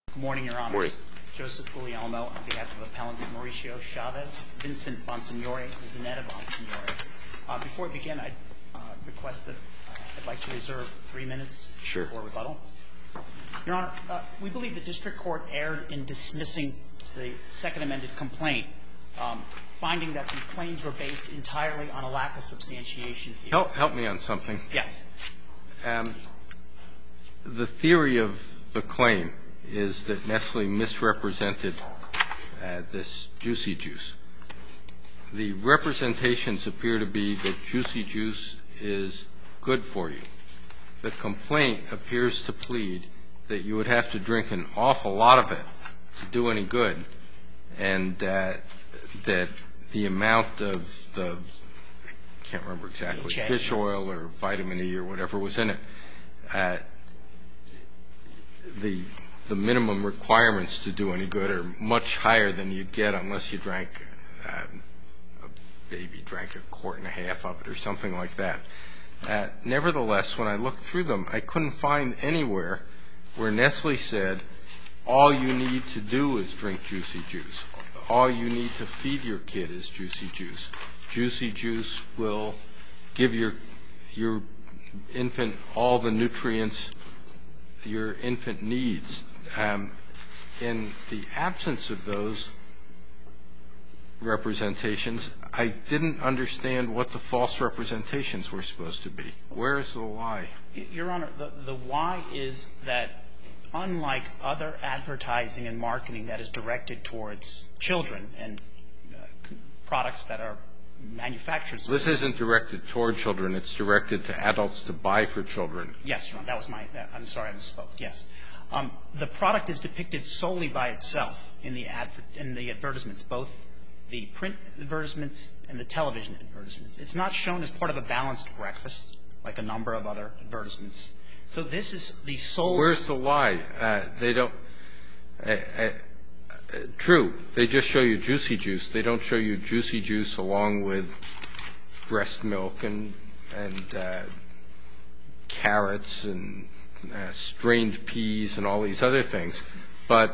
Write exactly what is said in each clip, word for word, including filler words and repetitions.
Good morning, Your Honors. Morning. Joseph Guglielmo on behalf of Appellants Mauricio Chavez, Vincent Bonsignore, and Zanetta Bonsignore. Uh, before I begin, I uh, request that uh, I'd like to reserve three minutes Sure. for rebuttal. Your Honor, uh, we believe the District Court erred in dismissing the second amended complaint, um, finding that the claims were based entirely on a lack of substantiation. Help, help me on something. Yes. Um, the theory of the claim is that Nestle misrepresented uh, this Juicy Juice. The representations appear to be that Juicy Juice is good for you. The complaint appears to plead that you would have to drink an awful lot of it to do any good, and uh, that the amount of the, I can't remember exactly, fish oil or vitamin E or whatever was in it, uh, the the minimum requirements to do any good are much higher than you'd get unless you drank, uh, a baby drank a quart and a half of it or something like that. Uh, nevertheless, when I looked through them, I couldn't find anywhere where Nestle said, all you need to do is drink Juicy Juice. All you need to feed your kid is Juicy Juice. Juicy Juice will give your your infant all the nutrients your infant needs. Um, in the absence of those representations, I didn't understand what the false representations were supposed to be. Where is the lie? Your Honor, the, the why is that unlike other advertising and marketing that is directed towards children and uh, products that are manufactured. This isn't directed toward children. It's directed to adults to buy for children. Yes, Your Honor. That was my that, I'm sorry I misspoke. Yes. Um, the product is depicted solely by itself in the, adver in the advertisements, both the print advertisements and the television advertisements. It's not shown as part of a balanced breakfast like a number of other advertisements. So this is the sole. Where's the lie? Uh, they don't. Uh, uh, true. They just show you Juicy Juice. They don't show you Juicy Juice along with breast milk and and uh, carrots and uh, strained peas and all these other things. But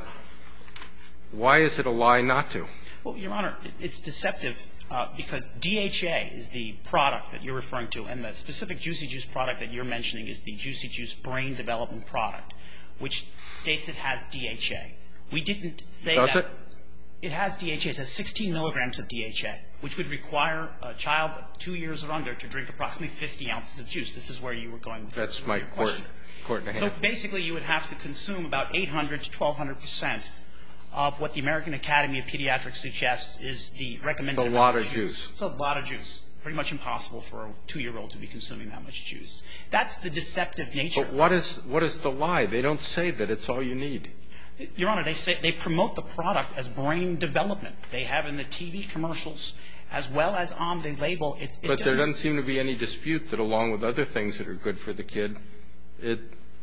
why is it a lie not to? Well, Your Honor, it's deceptive uh, because D H A is the product that you're referring to, and the specific Juicy Juice product that you're mentioning is the Juicy Juice Brain Development Product, which states it has D H A. We didn't say Does that. it? It has D H A. It has sixteen milligrams of D H A, which would require a child of two years or under to drink approximately fifty ounces of juice. This is where you were going with That's with my your quart, question. quart and a half. So basically, you would have to consume about eight hundred to twelve hundred percent of what the American Academy of Pediatrics suggests is the recommended It's a amount lot of juice. It's a lot of juice. Pretty much impossible for a two-year-old to be consuming that much juice. That's the deceptive nature. But what is what is the lie? They don't say that it's all you need. Your Honor, they say they promote the product as brain development. They have in the T V commercials as well as on the label. It's, it But there doesn't doesn't seem to be any dispute that along with other things that are good for the kid, it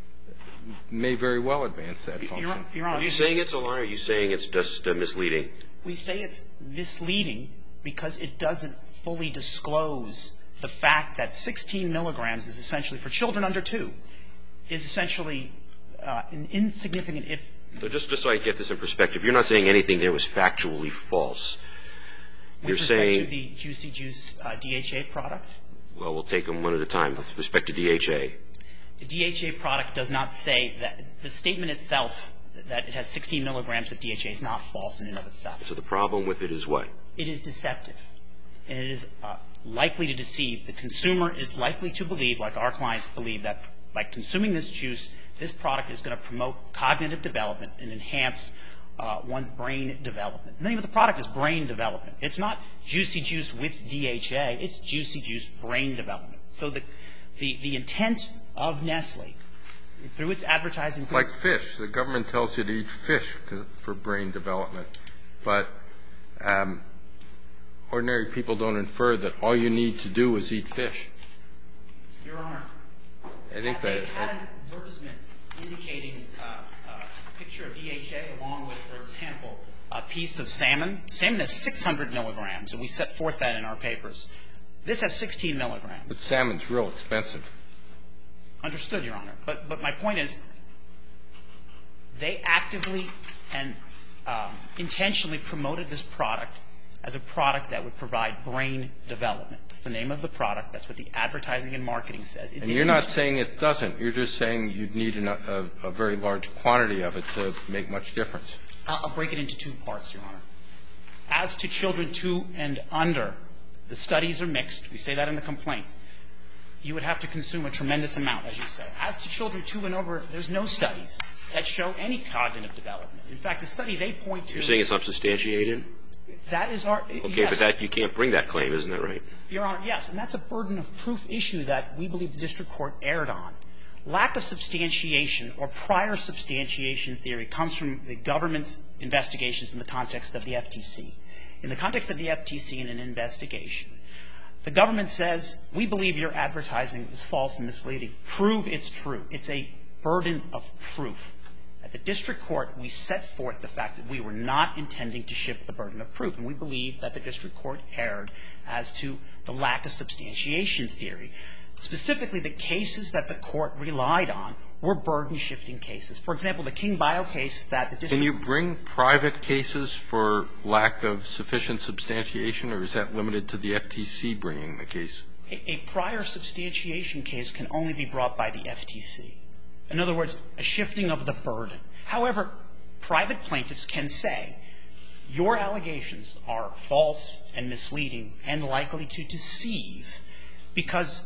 may very well advance that function. Your Honor, Your Honor, Are you saying it's a lie, or are you saying it's just uh, misleading? we say it's misleading because it doesn't fully disclose the fact that sixteen milligrams is essentially, for children under two, is essentially uh, an insignificant, if So just, just so I get this in perspective, you're not saying anything there was factually false. with You're respect saying, to the Juicy Juice uh, D H A product. well, we'll take them one at a time. With respect to D H A, The D H A product does not say that the statement itself that it has sixteen milligrams of D H A is not false in and of itself. so the problem with it is what? It is deceptive, and it is uh, likely to deceive. The consumer is likely to believe, like our clients believe, that by consuming this juice, this product is going to promote cognitive development and enhance uh, one's brain development. The name of the product is brain development. It's not Juicy Juice with D H A. It's Juicy Juice brain development. So the the, the intent of Nestle, through its advertising, It's like fish. The government tells you to eat fish for brain development, but um, ordinary people don't infer that all you need to do is eat fish. Your Honor, I think had they that had an advertisement indicating uh, a picture of D H A along with, for example, a piece of salmon. Salmon has six hundred milligrams, and we set forth that in our papers. This has sixteen milligrams. but salmon's real expensive. Understood, Your Honor. But but my point is, they actively and um, intentionally promoted this product as a product that would provide brain development. That's the name of the product. That's what the advertising and marketing says. It and you're not saying it doesn't. You're just saying you'd need an, a, a very large quantity of it to make much difference. I'll break it into two parts, Your Honor. As to children two and under, the studies are mixed. We say that in the complaint. You would have to consume a tremendous amount, as you say. As to children two and over, there's no studies that show any cognitive development. In fact, the study they point to... You're saying it's unsubstantiated? That is our... Okay, yes. but that you can't bring that claim, isn't that right? Your Honor, yes. And that's a burden of proof issue that we believe the district court erred on. Lack of substantiation or prior substantiation theory comes from the government's investigations in the context of the F T C. In the context of the F T C in an investigation, the government says, we believe your advertising is false and misleading. Prove it's true. It's a burden of proof. At the district court, we set forth the fact that we were not intending to shift the burden of proof, and we believe that the district court erred as to the lack of substantiation theory. Specifically, the cases that the court relied on were burden-shifting cases. For example, the King Bio case that the district... Can you bring private cases for lack of sufficient substantiation, or is that limited to the F T C bringing the case? A, a prior substantiation case can only be brought by the F T C. In other words, a shifting of the burden. However, private plaintiffs can say, your allegations are false and misleading and likely to deceive because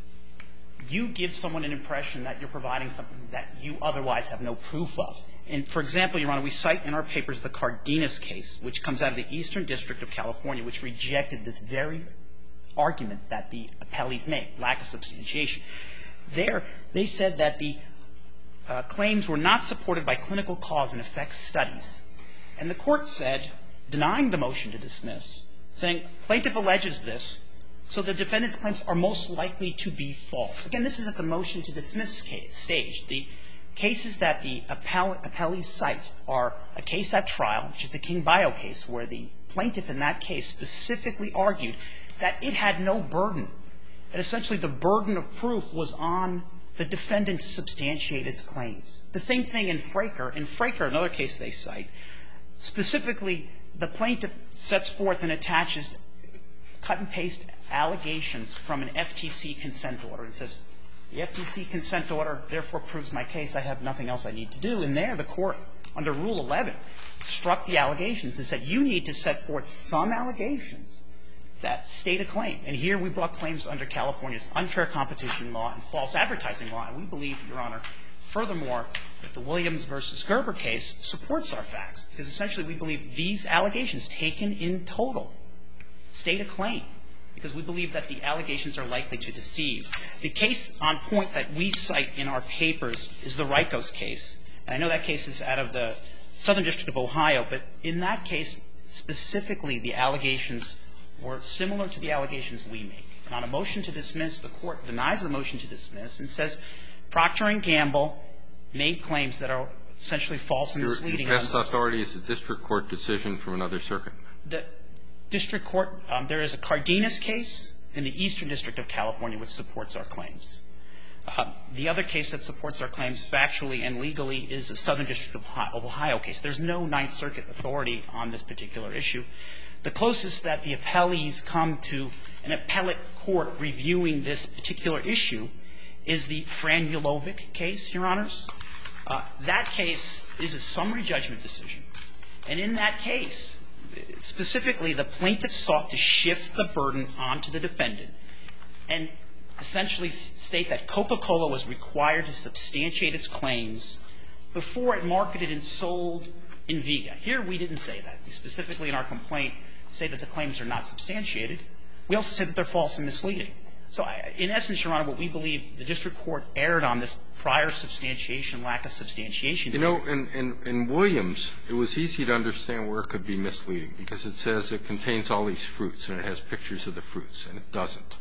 you give someone an impression that you're providing something that you otherwise have no proof of. And, for example, Your Honor, we cite in our papers the Cardenas case, which comes out of the Eastern District of California, which rejected this very argument that the appellees make, lack of substantiation. There, they said that the uh, claims were not supported by clinical cause and effect studies. And the court said, denying the motion to dismiss, saying, plaintiff alleges this, so the defendant's claims are most likely to be false. Again, this is at the motion to dismiss case, stage. The cases that the appell, appellees cite are a case at trial, which is the King Bio case, where the plaintiff in that case specifically argued that it had no burden. And essentially the burden of proof was on the defendant to substantiate its claims. The same thing in Fraker. In Fraker, another case they cite, specifically the plaintiff sets forth and attaches cut and paste allegations from an F T C consent order. It says, the F T C consent order therefore proves my case. I have nothing else I need to do. And there the court, under Rule eleven, struck the allegations and said, you need to set forth some allegations that state a claim. And here we brought claims under California's unfair competition law and false advertising law. And we believe, Your Honor, furthermore, that the Williams versus Gerber case supports our facts, because essentially we believe these allegations taken in total state a claim, because we believe that the allegations are likely to deceive. The case on point that we cite in our papers is the Rikos case. And I know that case is out of the Southern District of Ohio, but in that case, specifically, the allegations were similar to the allegations we make. And on a motion to dismiss, the court denies the motion to dismiss and says Procter and Gamble made claims that are essentially false and misleading. Your best authority is a district court decision from another circuit. The district court, um, there is a Cardenas case in the Eastern District of California which supports our claims. Uh, the other case that supports our claims factually and legally is the Southern District of Ohio, of Ohio case. There's no Ninth Circuit authority on this particular issue. The closest that the appellees come to an appellate court reviewing this particular issue is the Franulovic case, Your Honors. Uh, that case is a summary judgment decision. And in that case, specifically, the plaintiff sought to shift the burden onto the defendant and essentially state that Coca-Cola was required to substantiate its claims before it marketed and sold Invega. Here, we didn't say that. We specifically, in our complaint, say that the claims are not substantiated. We also say that they're false and misleading. So, I, in essence, Your Honor, what we believe the district court erred on this prior substantiation, lack of substantiation. You know, in, in, in Williams, it was easy to understand where it could be misleading because it says it contains all these fruits and it has pictures of the fruits, and it doesn't.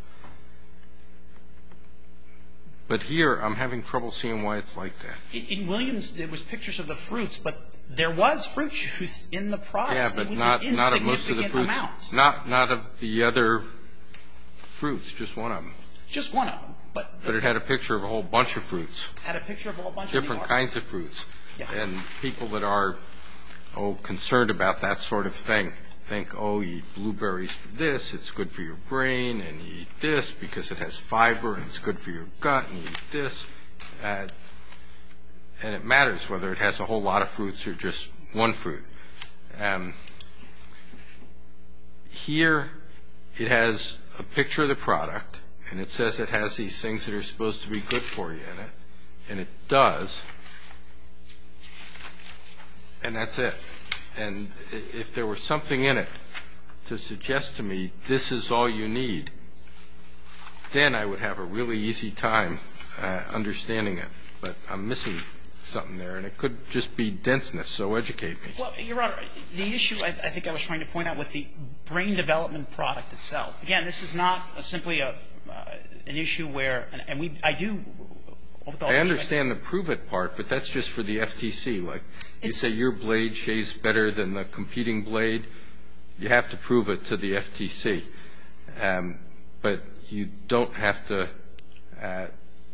But here, I'm having trouble seeing why it's like that. In, in Williams, there was pictures of the fruits, but there was fruit juice in the product. Yeah, but not, not of most of the fruits. Amount. Not, not of the other fruits, just one of them. Just one of them. But, but it had a picture of a whole bunch of fruits. Had a picture of a whole bunch Different of kinds of fruits. Yeah. And people that are, oh, concerned about that sort of thing think, oh, you eat blueberries for this, it's good for your brain, and you eat this because it has fiber, and it's good for your gut, and you eat this. Uh, and it matters whether it has a whole lot of fruits or just one fruit. Um, here, it has a picture of the product, and it says it has these things that are supposed to be good for you in it, and it does, and that's it. And if there were something in it to suggest to me this is all you need, then I would have a really easy time uh, understanding it. But I'm missing something there, and it could just be denseness, so educate me. Well, Your Honor, the issue I, I think I was trying to point out with the brain development product itself, again, this is not a, simply a, uh, an issue where, and, and we, I do, with all I respect, understand the prove it part, but that's just for the F T C. Like, you It's- say your blade shaves better than the competing blade, you have to prove it to the F T C. Um, but you don't have to, uh,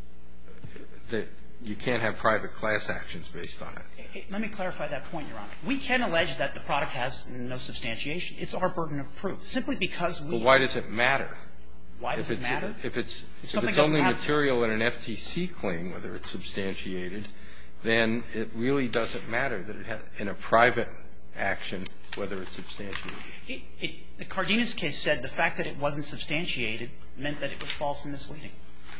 the, you can't have private class actions based on it. Let me clarify that point, Your Honor. We can allege that the product has no substantiation. It's our burden of proof. Simply because we... But why does it matter? Why does if it matter? If it's, if something it's doesn't only have- material in an F T C claim, whether it's substantiated, then it really doesn't matter that it has, in a private action, whether it's substantiated. It, it, the Cardenas case said the fact that it wasn't substantiated meant that it was false and misleading.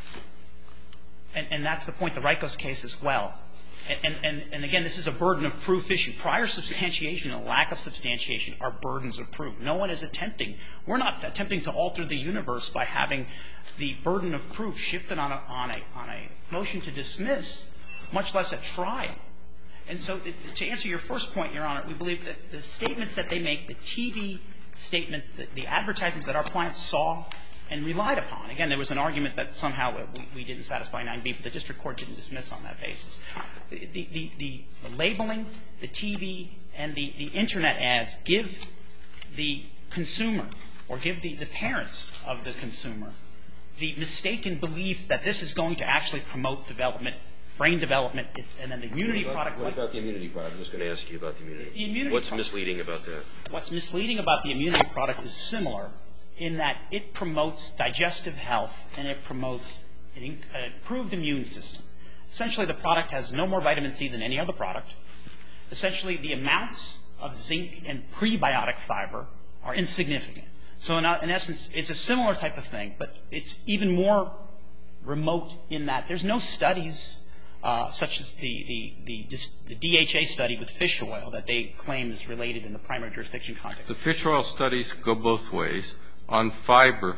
And, and that's the point. The Rikos case as well. And, and, and again, this is a burden of proof issue. Prior substantiation and lack of substantiation are burdens of proof. No one is attempting. We're not attempting to alter the universe by having the burden of proof shifted on a, on a, on a motion to dismiss, much less a trial. And so to answer your first point, Your Honor, we believe that the statements that they make, the T V statements, the, the advertisements that our clients saw and relied upon. Again, there was an argument that somehow we, we didn't satisfy nine B, but the district court didn't dismiss on that basis. The, the, the, the labeling, the T V, and the, the Internet ads give the consumer or give the, the parents of the consumer the mistaken belief that this is going to actually promote development, brain development, and then the immunity what about, product. What about the immunity product? I'm just going to ask you about the immunity. The immunity What's product. misleading about that? What's misleading about the immunity product is similar in that it promotes digestive health and it promotes an improved immune system. Essentially, the product has no more vitamin C than any other product. Essentially, the amounts of zinc and prebiotic fiber are insignificant. So in, in essence, it's a similar type of thing, but it's even more remote in that there's no studies uh, such as the, the, the, the D H A study with fish oil that they claim is related in the primary jurisdiction context. The fish oil studies go both ways. On fiber,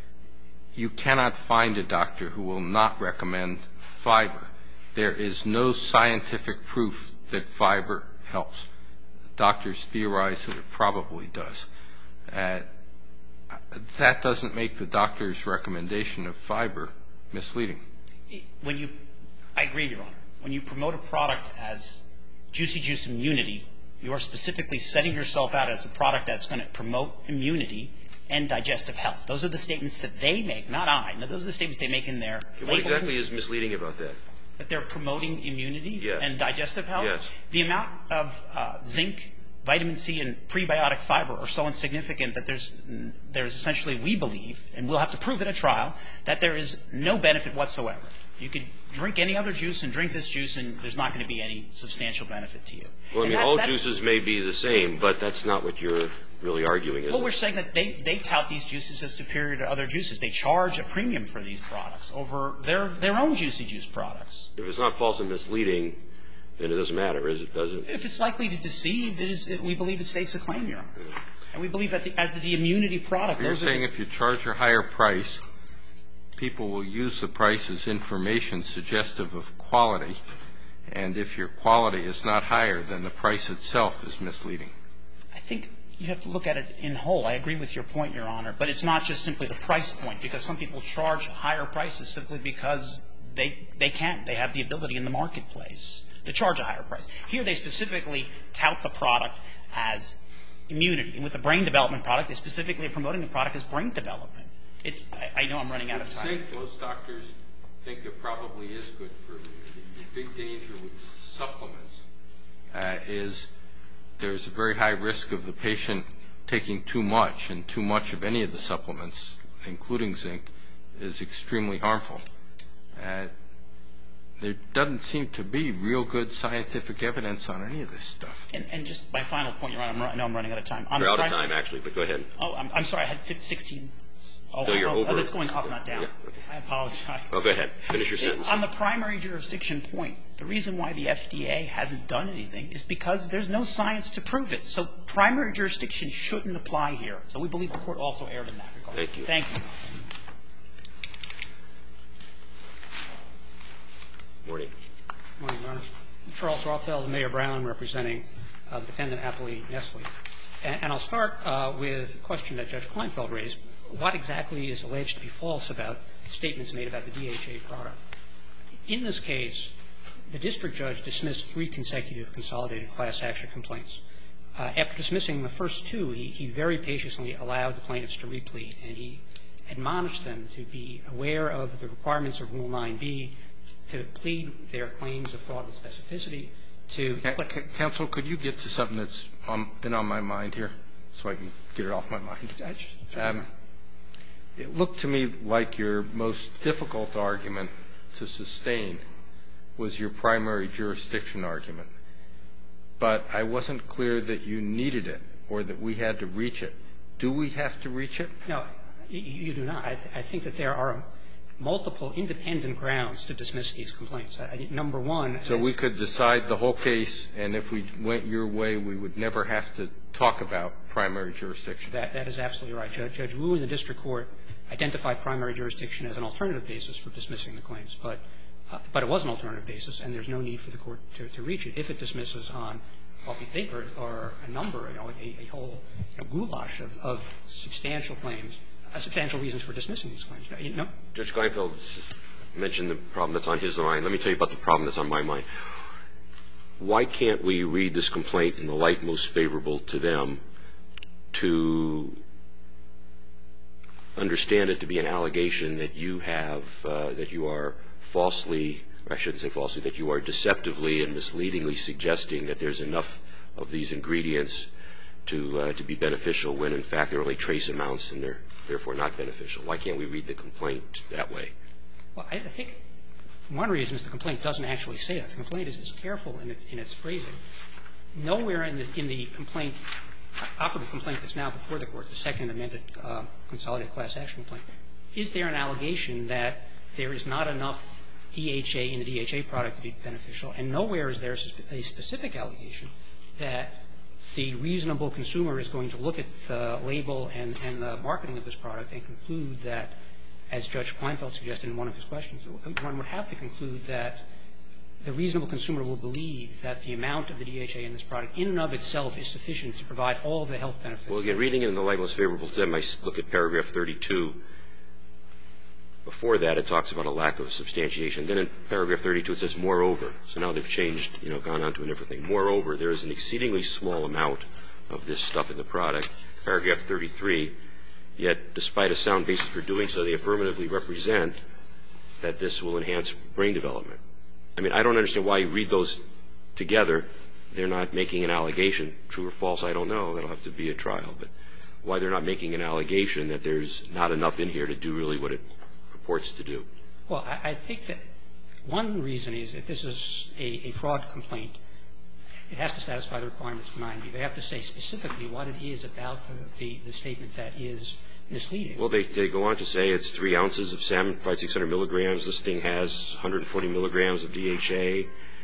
you cannot find a doctor who will not recommend fiber. There is no scientific proof that fiber helps. Doctors theorize that it probably does. Uh, that doesn't make the doctor's recommendation of fiber misleading. When you, I agree, Your Honor. When you promote a product as Juicy Juice Immunity, you are specifically setting yourself out as a product that's going to promote immunity and digestive health. Those are the statements that they make, not I. Now, those are the statements they make in their Okay, what labeling. exactly is misleading about that? That they're promoting immunity Yes. and digestive health? Yes. The amount of uh, zinc, vitamin C, and prebiotic fiber are so insignificant that there's, there's essentially, we believe, and we'll have to prove it at trial, that there is no benefit whatsoever. You could drink any other juice and drink this juice, and there's not going to be any substantial benefit to you. Well, I And mean, that's- all that- juices may be the same, but that's not what you're really arguing, is Well, it? we're saying that they, they tout these juices as superior to other juices. They charge a premium for these products over their, their own Juicy Juice products. If it's not false and misleading, then it doesn't matter, is it? Does it? If it's likely to deceive, it is, it, we believe it states a claim, Your Honor. And we believe that the, as the, the immunity product, You're those are saying the- if you charge a higher price, people will use the price as information suggestive of quality, and if your quality is not higher, then the price itself is misleading. I think you have to look at it in whole. I agree with your point, Your Honor. But it's not just simply the price point, because some people charge higher prices simply because they, they can. They have the ability in the marketplace to charge a higher price. Here they specifically tout the product as immunity. And with the brain development product, they specifically are promoting the product as brain development. It, I, I know I'm running out of time. Most doctors think it probably is good for you. The big danger with supplements uh, is there's a very high risk of the patient taking too much, and too much of any of the supplements, including zinc, is extremely harmful. Uh, there doesn't seem to be real good scientific evidence on any of this stuff. And, and just my final point, Your Honor, I know I'm running out of time. On You're out the of time, actually, but go ahead. Oh, I'm, I'm sorry. I had sixteen. Oh, No, you're oh, over. oh, that's going up, not down. Yeah, okay. I apologize. Oh, go ahead. Finish your sentence. On the primary jurisdiction point, the reason why the F D A hasn't done anything is because there's no science to prove it. So primary jurisdiction shouldn't apply here. So we believe the Court also erred in that regard. Thank you. Thank you. Morning. Morning, Your Honor. Charles Rothfeld, Mayor Brown, representing uh, the defendant, Appley Nestle. And, and I'll start uh, with a question that Judge Kleinfeld raised. What exactly is alleged to be false about statements made about the D H A product? In this case, the district judge dismissed three consecutive consolidated class action complaints. Uh, after dismissing the first two, he, he very patiently allowed the plaintiffs to replead, and he admonished them to be aware of the requirements of Rule nine B, to plead their claims of fraud with specificity, to put C- Counsel, could you get to something that's um, been on my mind here so I can get it off my mind? Um, it looked to me like your most difficult argument to sustain was your primary jurisdiction argument. But I wasn't clear that you needed it or that we had to reach it. Do we have to reach it? No, you, you do not. I, th- I think that there are multiple independent grounds to dismiss these complaints. I, I, number one. So we could decide the whole case, and if we went your way, we would never have to talk about primary jurisdiction. That, that is absolutely right. Judge, Judge Wu in the district court identified primary jurisdiction as an alternative basis for dismissing the claims. But, uh, but it was an alternative basis, and there's no need for the court to, to reach it if it dismisses on what we think are, are a number, you know, a, a whole you know, goulash of, of substantial claims, uh, substantial reasons for dismissing these claims. You know? Judge Kleinfeld mentioned the problem that's on his mind. Let me tell you about the problem that's on my mind. Why can't we read this complaint in the light most favorable to them to understand it to be an allegation that you have, uh, that you are falsely, or I shouldn't say falsely, that you are deceptively and misleadingly suggesting that there's enough of these ingredients to uh, to be beneficial when, in fact, they're only trace amounts and they're therefore not beneficial? Why can't we read the complaint that way? Well, I think one reason is the complaint doesn't actually say that. The complaint is, is careful in, it, in its phrasing. Nowhere in the, in the complaint, operative complaint that's now before the Court, the second amended uh, consolidated class action complaint, is there an allegation that there is not enough D H A in the D H A product to be beneficial, and nowhere is there a specific allegation that the reasonable consumer is going to look at the label and, and the marketing of this product and conclude that, as Judge Kleinfeld suggested in one of his questions, one would have to conclude that the reasonable consumer will believe that the amount of the D H A in this product in and of itself is sufficient to provide all the health benefits. Well, again, reading it in the light most favorable to them, I look at paragraph thirty-two. Before that, it talks about a lack of substantiation. Then in paragraph thirty-two, it says, moreover. So now they've changed, you know, gone on to a different thing. Moreover, there is an exceedingly small amount of this stuff in the product. Paragraph thirty-three, yet despite a sound basis for doing so, they affirmatively represent that this will enhance brain development. I mean, I don't understand why you read those together. They're not making an allegation. True or false, I don't know. That'll have to be a trial. But why they're not making an allegation that there's not enough in here to do really what it purports to do. Well, I, I think that one reason is that this is a, a fraud complaint. It has to satisfy the requirements of nine B. They have to say specifically what it is about the, the, the statement that is misleading. Well, they, they go on to say it's three ounces of salmon, fried six hundred milligrams. This thing has one hundred forty milligrams of D H A.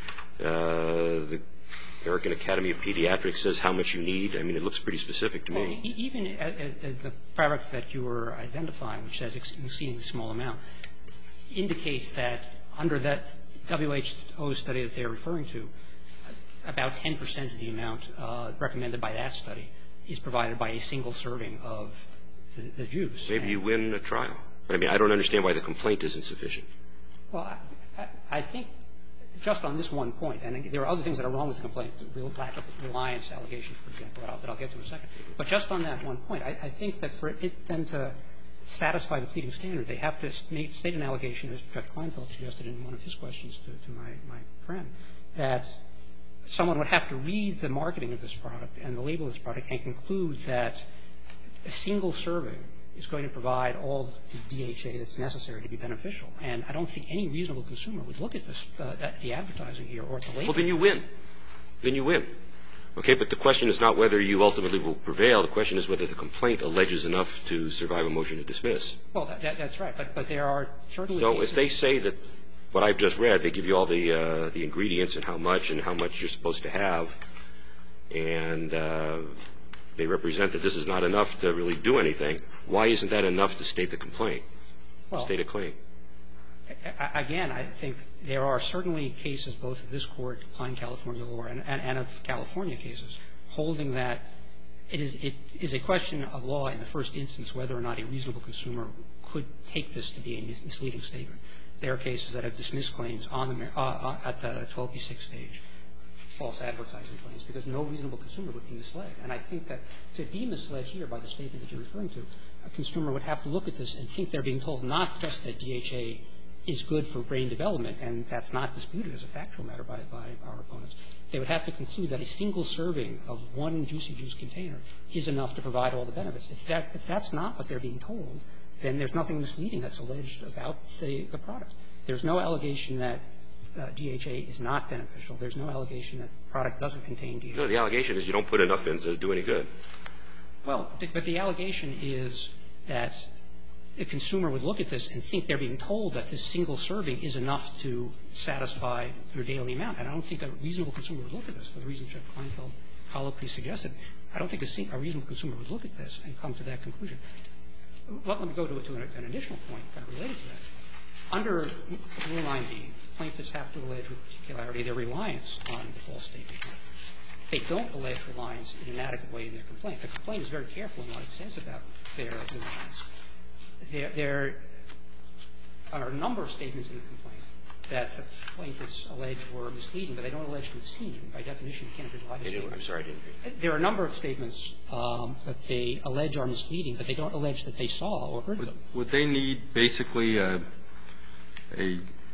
Uh, the American Academy of Pediatrics says how much you need. I mean, it looks pretty specific to me. Well, e- even at, at, at the product that you were identifying, which says ex- exceedingly small amount, indicates that under that W H O study that they're referring to, about ten percent of the amount uh, recommended by that study is provided by a single serving of the, the juice. Maybe you win a trial. But I mean, I don't understand why the complaint isn't sufficient. Well, I, I think just on this one point, and there are other things that are wrong with the complaint, the lack of reliance allegations, for example, that I'll, that I'll get to in a second. But just on that one point, I, I think that for it then to satisfy the pleading standard, they have to make, state an allegation, as Judge Kleinfeld suggested in one of his questions to, to my, my friend, that someone would have to read the marketing of this product and the label of this product and conclude that a single serving is going to provide all the D H A that's necessary to be beneficial. And I don't think any reasonable consumer would look at this, uh, at the advertising here or at the label. Well, then you win. Then you win. Okay, but the question is not whether you ultimately will prevail. The question is whether the complaint alleges enough to survive a motion to dismiss. Well, that, that, that's right. But, but there are certainly So cases. if they say that what I've just read, they give you all the uh, the ingredients and how much and how much you're supposed to have, and uh, they represent that this is not enough to really do anything, why isn't that enough to state the complaint, well, state a claim? Again, I think there are certainly cases, both of this Court, applying California law, and, and, and of California cases, holding that it is, it is a question of law in the first instance whether or not a reasonable consumer could take this to be a misleading statement. There are cases that have dismissed claims on the, uh, at the twelve B six stage, false advertising claims, because no reasonable consumer would be misled. And I think that to be misled here by the statement that you're referring to, a consumer would have to look at this and think they're being told not just that D H A is good for brain development, and that's not disputed as a factual matter by, by our opponents. They would have to conclude that a single serving of one Juicy Juice container is enough to provide all the benefits. If, that, if that's not what they're being told, then there's nothing misleading that's alleged about the, the product. There's no allegation that uh, D H A is not beneficial. There's no allegation that the product doesn't contain D H A. No, the allegation is you don't put enough in to do any good. Well, but the allegation is that a consumer would look at this and think they're being told that this single serving is enough to satisfy your daily amount. And I don't think a reasonable consumer would look at this for the reason Judge Kleinfeld colloquially suggested. I don't think a, a reasonable consumer would look at this and come to that conclusion. Well, let me go to, to an, an additional point kind of related to that. Under Rule nine B, plaintiffs have to allege with particularity their reliance on the false statement. They don't allege reliance in an adequate way in their complaint. The complaint is very careful in what it says about their reliance. There, there are a number of statements in the complaint that the plaintiffs allege were misleading, but they don't allege to have seen. By definition, you can't rely on statements. I'm sorry, I didn't hear. There are a number of statements um, that they allege are misleading, but they don't allege that they saw or heard them. Would they need basically a, a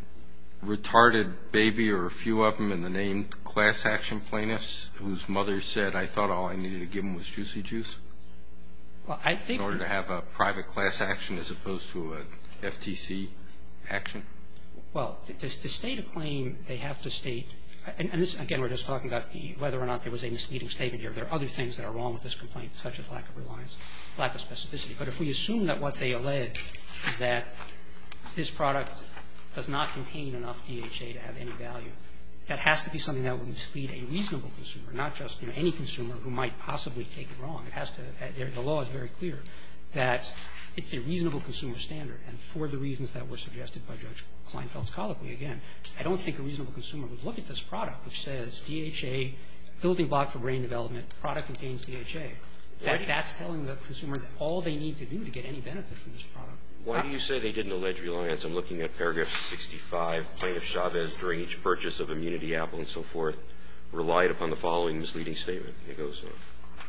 retarded baby or a few of them in the named class action plaintiffs whose mother said, I thought all I needed to give them was Juicy Juice? Well, I think in order to have a private class action as opposed to a F T C action? Well, to, to state a claim, they have to state, and, and this, again, we're just talking about the, whether or not there was a misleading statement here. There are other things that are wrong with this complaint, such as lack of reliance, lack of specificity. But if we assume that what they allege is that this product does not contain enough D H A to have any value, that has to be something that would mislead a reasonable consumer, not just, you know, any consumer who might possibly take it wrong. It has to, the law is very clear that it's a reasonable consumer standard, and for the reasons that were suggested by Judge Kleinfeld's colloquy, again, I don't think a reasonable consumer would look at this product, which says D H A, building block for brain development, product contains D H A. That, that's telling the consumer that all they need to do to get any benefit from this product. Why do you say they didn't allege reliance? I'm looking at paragraph sixty-five. Plaintiff Chavez, during each purchase of Immunity Apple and so forth, relied upon the following misleading statement. It goes on.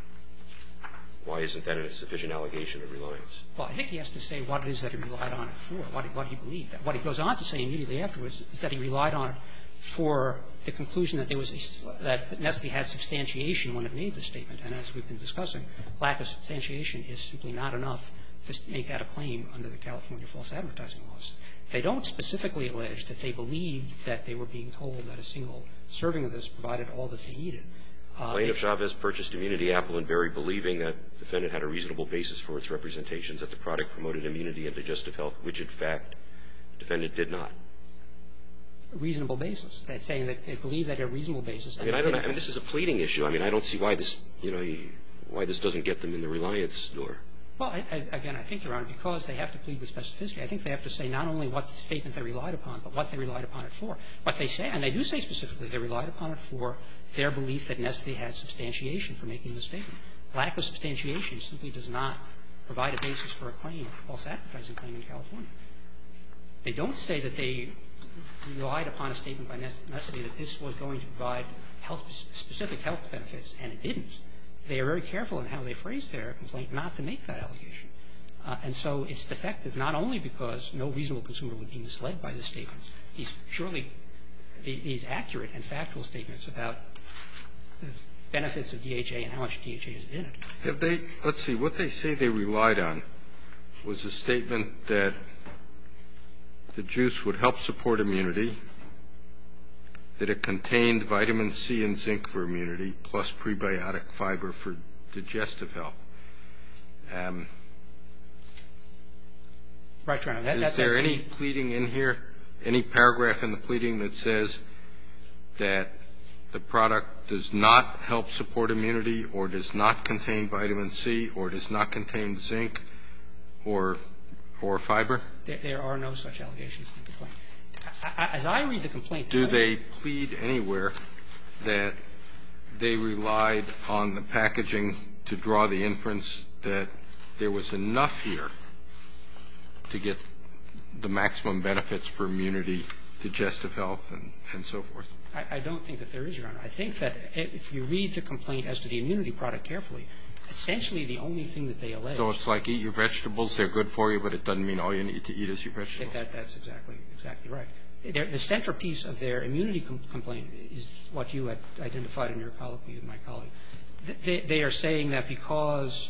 Why isn't that a sufficient allegation of reliance? Well, I think he has to say what it is that he relied on it for, what he, what he believed. What he goes on to say immediately afterwards is that he relied on it for the conclusion that there was a, that Nestle had substantiation when it made the statement. And as we've been discussing, lack of substantiation is simply not enough to make that a claim under the California false advertising laws. They don't specifically allege that they believed that they were being told that a single serving of this provided all that they needed. Uh, Plaintiff Chavez purchased Immunity Apple and Berry, believing that the defendant had a reasonable basis for its representations that the product promoted immunity and digestive health, which, in fact, the defendant did not. A reasonable basis. That's saying that they believe that a reasonable basis. I mean, I don't know. I mean, this is a pleading issue. I mean, I don't see why this, you know, why this doesn't get them in the reliance door. Well, I, I, again, I think, Your Honor, because they have to plead with specificity, I think they have to say not only what statement they relied upon, but what they relied upon it for. What they say, and they do say specifically, they relied upon it for their belief that Nestle had substantiation for making the statement. Lack of substantiation simply does not provide a basis for a claim, a false advertising claim in California. They don't say that they relied upon a statement by Nestle that this was going to provide health, specific health benefits, and it didn't. They are very careful in how they phrase their complaint not to make that allegation. Uh, and so it's defective not only because no reasonable consumer would be misled by this statement. These surely these accurate and factual statements about the benefits of D H A and how much D H A is in it. Have they, let's see, what they say they relied on was a statement that the juice would help support immunity, that it contained vitamin C and zinc for immunity, plus prebiotic fiber for digestive health. Um, Right, Your Honor. That, is there any pleading in here, any paragraph in the pleading that says that the product does not help support immunity or does not contain vitamin C or does not contain zinc or or fiber? There, there are no such allegations in the complaint. I, I, as I read the complaint, do they plead anywhere that they relied on the packaging to draw the inference that there was enough here to get the maximum benefits for immunity, digestive health, and, and so forth? I, I don't think that there is, Your Honor. I think that if you read the complaint as to the immunity product carefully, essentially the only thing that they allege. So it's like eat your vegetables, they're good for you, but it doesn't mean all you need to eat is your vegetables. That, that's exactly exactly right. They're, the centerpiece of their immunity com- complaint is what you had identified in your colloquy with my colleague. They, they are saying that because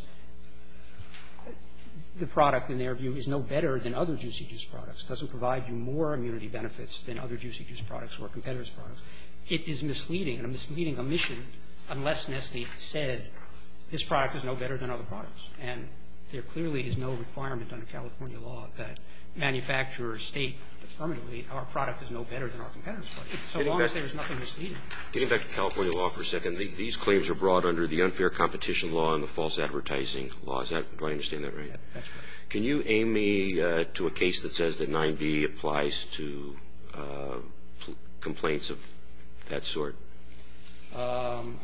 the product, in their view, is no better than other Juicy Juice products, doesn't provide you more immunity benefits than other Juicy Juice products or competitors' products, it is misleading, and a misleading omission unless Nestle said this product is no better than other products. And there clearly is no requirement under California law that manufacturers state affirmatively our product is no better than our competitors' product, so long as there is nothing misleading. Getting back to California law for a second, these claims are brought under the unfair competition law and the false advertising law. Is that, do I understand that right? That, that's right. Can you aim me uh, to a case that says that nine B applies to uh, pl- complaints of that sort? Um,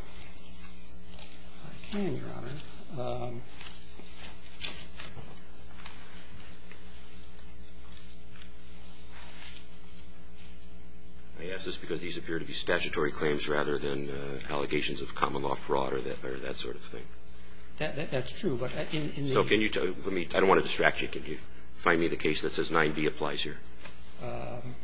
I can, Your Honor. Um, I ask this because these appear to be statutory claims rather than uh, allegations of common law fraud or that, or that sort of thing. that, that, that's true, but in, in the... So can you tell, let me, I don't want to distract you. Can you find me the case that says nine B applies here? Um,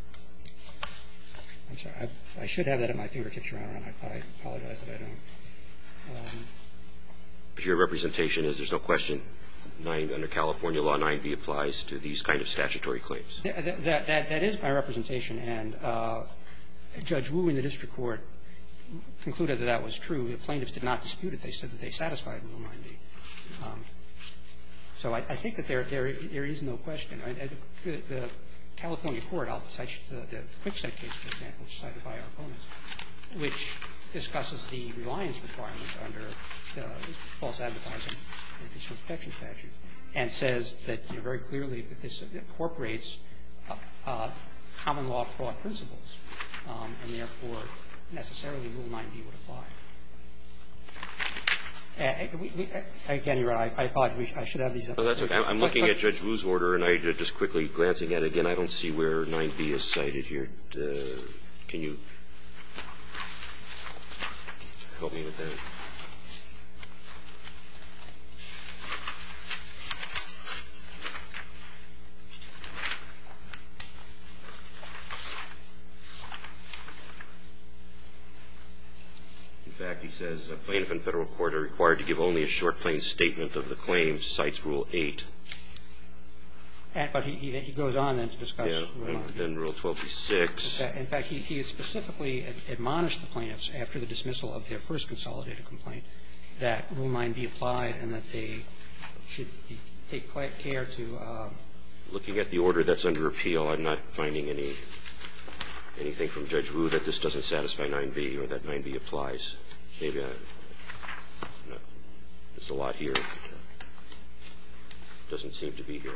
I'm sorry. I, I should have that at my fingertips, Your Honor, and I, I apologize that I don't. Um, Your representation is there's no question nine, under California law, nine B applies to these kind of statutory claims. that, that, that, that is my representation, and uh, Judge Wu in the district court concluded that that was true. The plaintiffs did not dispute it. They said that they satisfied Rule nine B. Um, so I, I think that there, there, there is no question. I, I, the, the California court, I'll cite the, the Kwikset case, for example, which is cited by our opponents, which discusses the reliance requirement under the false advertising and consumer protection statute, and says that, you know, very clearly that this incorporates uh, uh, common law fraud principles, um, and therefore necessarily Rule nine B would apply. Uh, we, we, again, Your Honor, I, I apologize. I should have these up. No, that's okay. I'm looking but, at Judge Wu's order, and I just quickly glancing at it again. I don't see where nine B is cited here. Uh, can you help me with that? In fact, he says a plaintiff in federal court are required to give only a short, plain statement of the claims, cites Rule eight. And, but he, he, he goes on then to discuss Yeah, Rule and nine B. then Rule twelve B six. In fact, he, he specifically admonished the plaintiffs after the dismissal of their first consolidated complaint that Rule nine B applied and that they should be, take care to uh, Looking at the order that's under appeal, I'm not finding any anything from Judge Wu that this doesn't satisfy nine B or that nine B applies. Maybe I, no, there's a lot here. It doesn't seem to be here.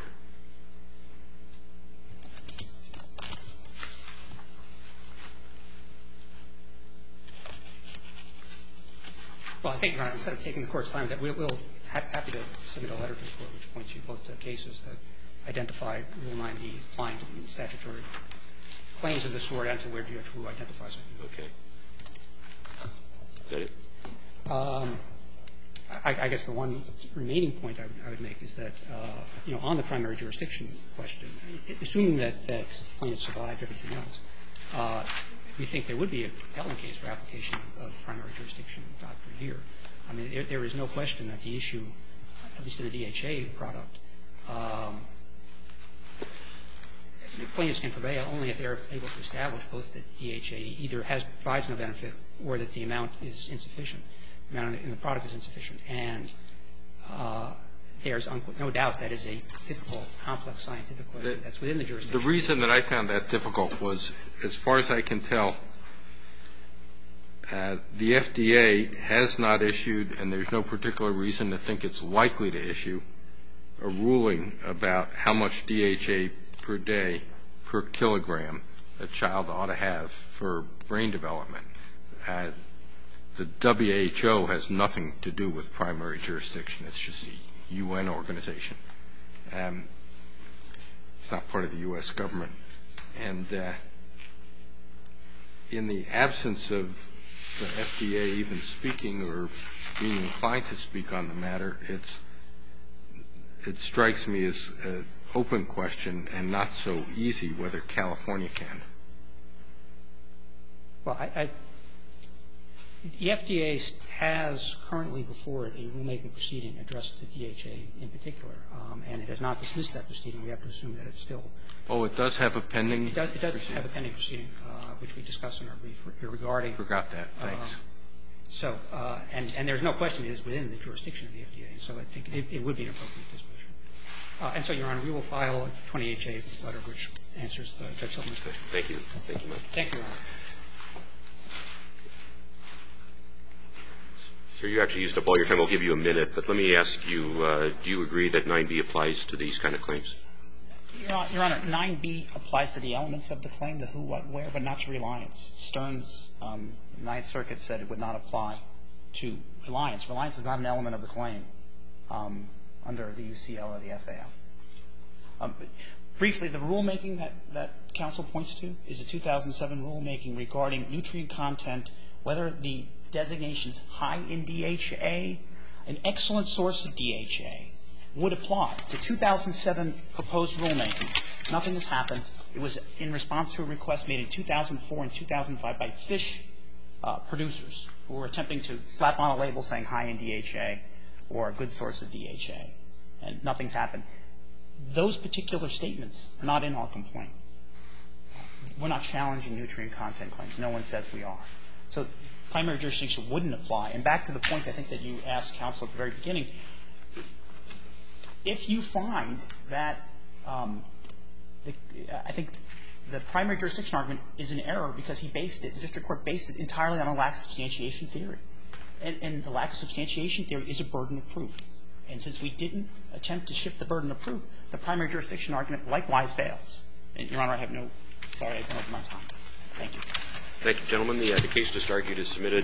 well, I think, Your Honor, instead of taking the Court's time, that we'll, we'll ha- happy to submit a letter to the Court which points you both to cases that identify Rule nine B applying to statutory claims of this sort and to where Judge Wu identifies it. Okay. Is that it? Um, I, I guess the one remaining point I would, I would make is that, uh, you know, on the primary jurisdiction question, assuming that, that plaintiffs survived everything else, uh, we think there would be a compelling case for application of primary jurisdiction doctrine here. I mean, there, there is no question that the issue, at least in the D H A product, um, the plaintiffs can prevail only if they're able to establish both that D H A either has provides no benefit or that the amount is insufficient, the amount in the product is insufficient. And uh, there's no doubt that is a difficult, complex scientific question that's within the jurisdiction. The reason that I found that difficult was, as far as I can tell, uh, the F D A has not issued, and there's no particular reason to think it's likely to issue, a ruling about how much D H A per day per kilogram a child ought to have for brain development. Uh, the W H O has nothing to do with primary jurisdiction. It's just a U N organization. Um, it's not part of the U S government. And uh, in the absence of the F D A even speaking or being inclined to speak on the matter, it's it strikes me as an open question and not so easy whether California can. Well, I, I, the F D A has currently before it a rulemaking proceeding addressed to D H A in particular, um, and it has not dismissed that proceeding. We have to assume that it's still. Oh, it does have a pending. It does, it does proceeding. have a pending proceeding, uh, which we discussed in our brief regarding. Forgot that. Thanks. Uh, so, uh, and and there's no question it is within the jurisdiction of the F D A. So I think it, it would be an appropriate disposition. Uh, and so, Your Honor, we will file a twenty H A letter which answers the Judge Silverman's question. Thank you. Thank you, Mike. Thank you, Your Honor. Sir, you actually used up all your time. I'll give you a minute, but let me ask you, uh, do you agree that nine B applies to these kind of claims? Your Honor, Your Honor, nine B applies to the elements of the claim, the who, what, where, but not to reliance. Stearns, um, the Ninth Circuit said it would not apply to reliance. Reliance is not an element of the claim um, under the U C L or the F A L. Um, briefly, the rulemaking that, that counsel points to is a two thousand seven rulemaking regarding nutrient content, whether the designations high in D H A, an excellent source of D H A, would apply. It's a two thousand seven proposed rulemaking. Nothing has happened. It was in response to a request made in two thousand four and two thousand five by fish uh, producers who were attempting to slap on a label saying high in D H A or a good source of D H A. And nothing's happened. Those particular statements are not in our complaint. We're not challenging nutrient content claims. No one says we are. So primary jurisdiction wouldn't apply. And back to the point I think that you asked counsel at the very beginning, if you find that um, the, I think the primary jurisdiction argument is an error because he based it, the district court based it entirely on a lack of substantiation theory. And, and the lack of substantiation theory is a burden of proof. And since we didn't attempt to shift the burden of proof, the primary jurisdiction argument likewise fails. And, Your Honor, I have no – sorry, I've been over my time. Thank you. Thank you, gentlemen. The, uh, the case just argued is submitted.